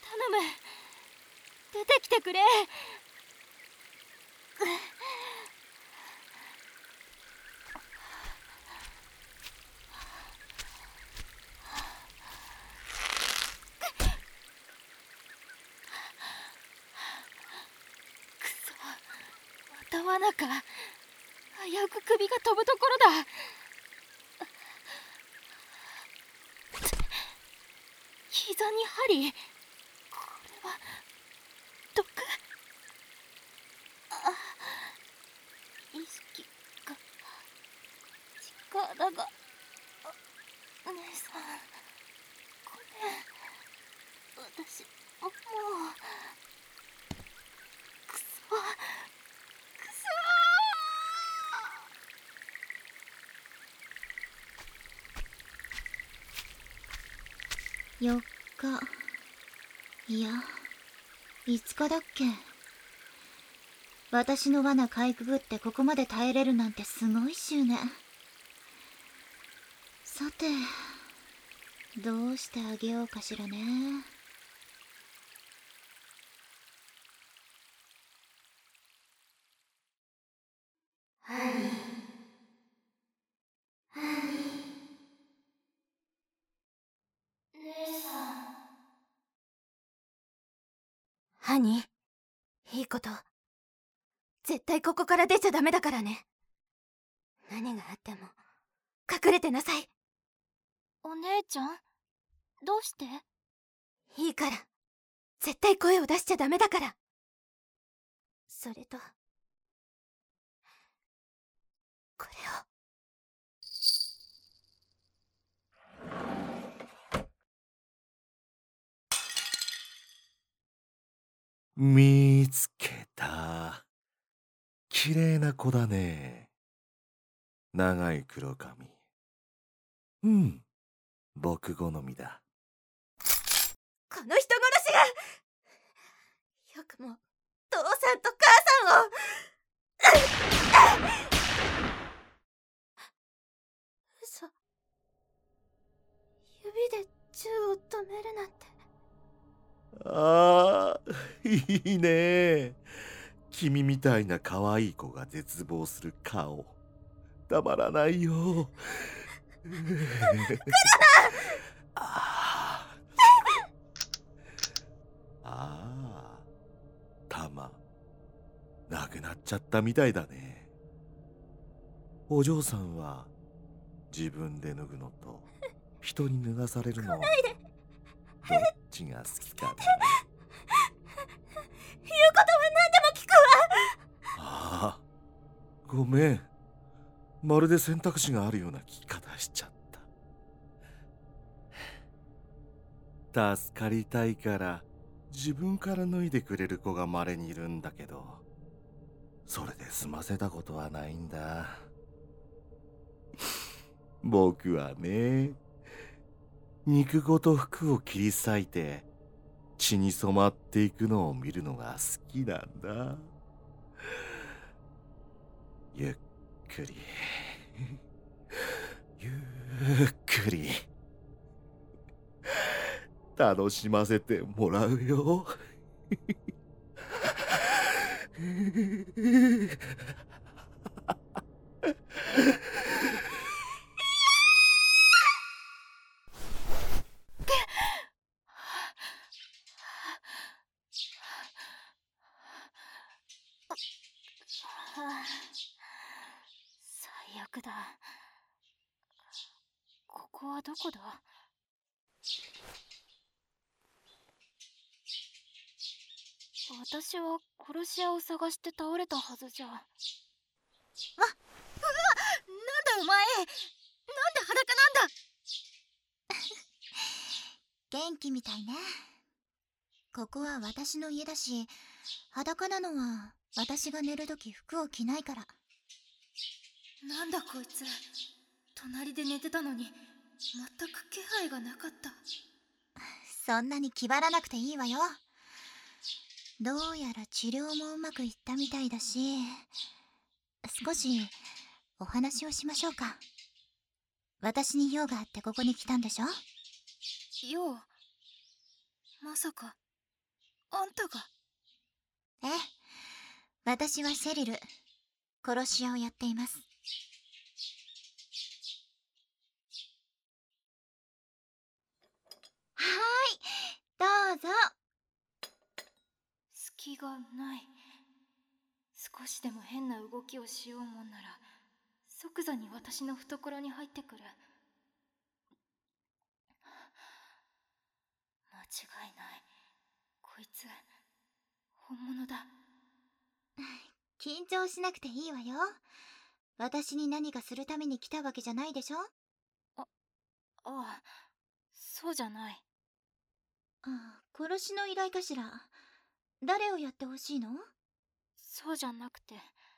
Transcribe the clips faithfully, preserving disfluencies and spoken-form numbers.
頼む、出てきてくれ。くそ、また罠か。危うく首が飛ぶところだ。膝に針。これは毒。あ、意識が力が。姉さん、ごめん。私もうくそくそよっか、いやいつかだっけ。私の罠かいくぐってここまで耐えれるなんてすごい執念。さてどうしてあげようかしらね。 ハニー、ハニー、姉さん。ハニー、いいこと。絶対ここから出ちゃダメだからね。何があっても隠れてなさい。お姉ちゃん、どうして？いいから、絶対声を出しちゃダメだから。それとこれを。 見つけた。綺麗な子だね。長い黒髪。うん、僕好みだ。 この人殺しが。よくも父さんと母さんを。嘘。指で銃を止めるなんて。 ああ、いいね。君みたいな可愛い子が絶望する顔。たまらないよ。来るな。ああ、弾なくなっちゃったみたいだね。お嬢さんは自分で脱ぐのと人に脱がされるのどっちが好きかな。 言うことは何でも聞くわ。 ああ、ごめん。まるで選択肢があるような聞き方しちゃった。助かりたいから自分から脱いでくれる子が稀にいるんだけど、それで済ませたことはないんだ。僕はね、肉ごと服を切り裂いて血に染まっていくのを見るのが好きなんだ。ゆっくりゆっくり楽しませてもらうよ。 最悪だ。ここはどこだ？私は殺し屋を探して倒れたはずじゃ。あ、うわ、なんだお前、なんで裸なんだ。 元気みたいね。ここは私の家だし、裸なのは私が寝るとき服を着ないから。 なんだこいつ、隣で寝てたのに全く気配がなかった。 そんなに気張らなくていいわよ。どうやら治療もうまくいったみたいだし、少しお話をしましょうか。私に用があってここに来たんでしょ？ 用？まさかあんたが？ ええ、私はセリル、殺し屋をやっています。はーい、どうぞ。 隙がない。少しでも変な動きをしようもんなら即座に私の懐に入ってくる。間違いない。こいつ本物だ。 緊張しなくていいわよ。私に何かするために来たわけじゃないでしょ。 あ、ああ、そうじゃない。 ああ、殺しの依頼かしら。誰をやってほしいの？ そうじゃなくて、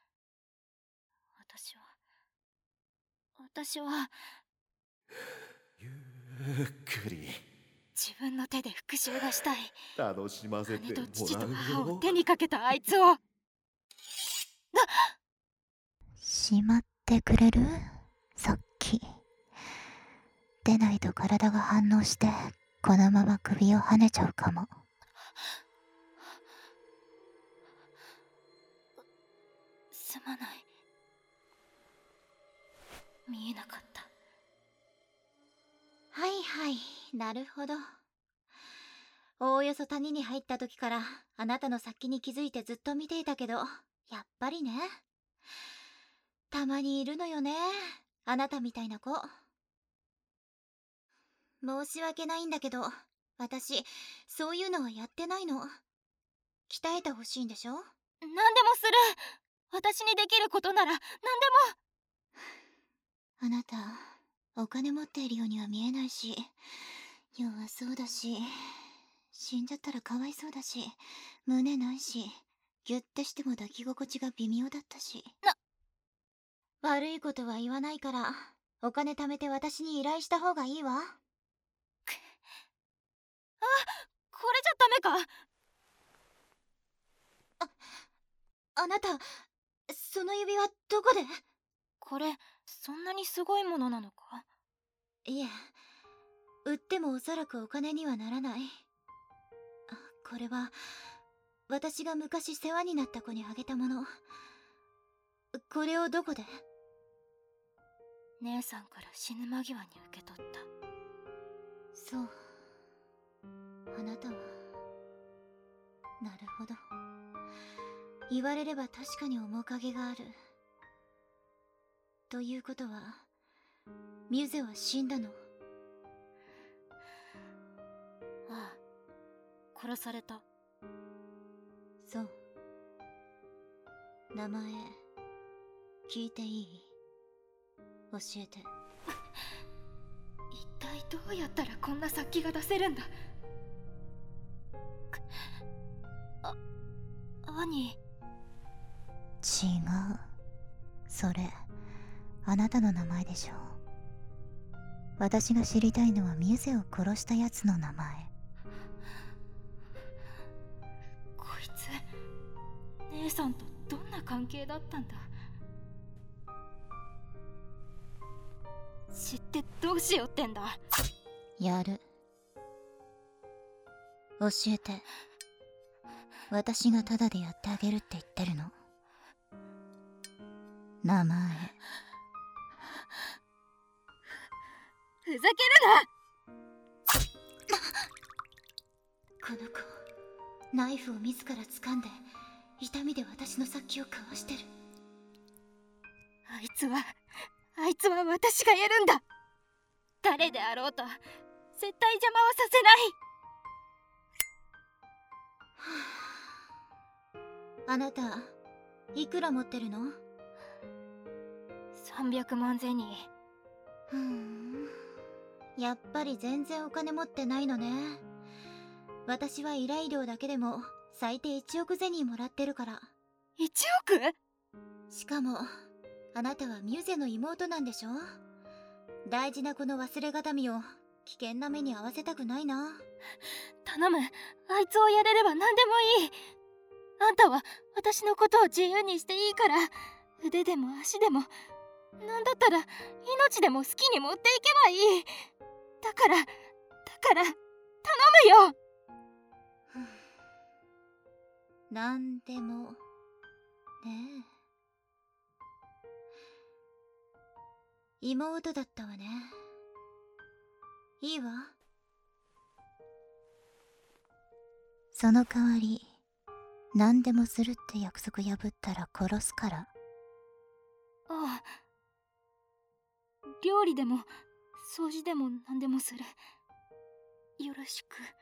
私は私はゆっくり自分の手で復讐がしたい。 楽しませて姉と父ともらうよ。 母を手にかけたあいつを。 しまってくれる？さっき出ないと体が反応してこのまま首をはねちゃうかも。 すまない。見えなかった。 はいはい、なるほど。おおよそ谷に入った時からあなたの殺気に気づいてずっと見ていたけど、やっぱりね。たまにいるのよね、あなたみたいな子。申し訳ないんだけど、私そういうのはやってないの。鍛えてほしいんでしょ。 何でもする。私にできることなら何でも。あなたお金持っているようには見えないし、弱そうだし、死んじゃったらかわいそうだし、胸ないし、ギュッてしても抱き心地が微妙だったし。 な悪いことは言わないから、お金貯めて私に依頼した方がいいわ。あ、 これじゃダメか。 あ、あなた、その指輪どこで？ これそんなにすごいものなのか？ いえ、売ってもおそらくお金にはならない。これは私が昔世話になった子にあげたもの。これをどこで？ 姉さんから死ぬ間際に受け取った。 そう、あなたは。なるほど。言われれば確かに面影がある。ということはミュゼは死んだの？ ああ、殺された。 そう。名前聞いていい？教えて。 一体どうやったらこんな殺気が出せるんだ。あ、兄。 違う。それあなたの名前でしょ。私が知りたいのはミュゼを殺したやつの名前。 こいつ姉さんとどんな関係だったんだ。知ってどうしようってんだ。 やる。教えて。私がタダでやってあげるって言ってるの。名前。 ふざけるな。 この子、ナイフを自ら掴んで痛みで私の殺気をかわしてる。 あいつはあいつは私がやるんだ。誰であろうと絶対邪魔はさせない。 あなたいくら持ってるの？ さんびゃくまん銭。 ふーん、やっぱり全然お金持ってないのね。私は依頼料だけでも最低いちおく銭もらってるから。 いちおく？ しかもあなたはミュゼの妹なんでしょ。大事なこの忘れがたみを危険な目に遭わせたくないな。 頼む、あいつをやれれば何でもいい。あんたは私のことを自由にしていいから、腕でも足でもなんだったら命でも好きに持っていけばいい。だからだから頼むよ。 なんでもねえ。妹だったわね。いいわ。その代わり何でもするって約束破ったら殺すから。 ああ、料理でも掃除でも何でもする。よろしく。